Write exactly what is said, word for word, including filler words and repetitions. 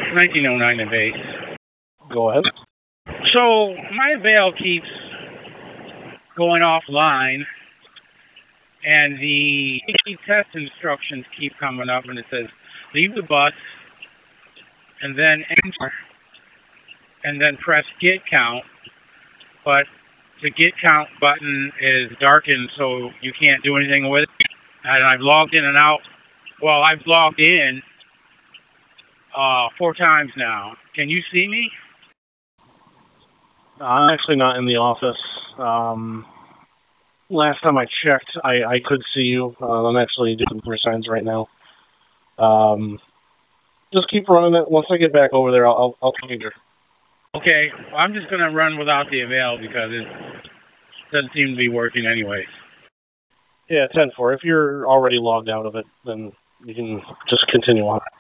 nineteen oh nine at base. Go ahead. So my Avail keeps going offline, and the test instructions keep coming up, and it says leave the bus, and then enter, and then press get count. But the get count button is darkened, so you can't do anything with it. And I've logged in and out. Well, I've logged in uh, four times now. Can you see me? I'm actually not in the office. Um, last time I checked, I, I could see you. Uh, I'm actually doing computer signs right now. Um, just keep running it. Once I get back over there, I'll I'll talk to you. Okay, well, I'm just gonna run without the Avail because it doesn't seem to be working anyways. Yeah, ten four. If you're already logged out of it, then you can just continue on.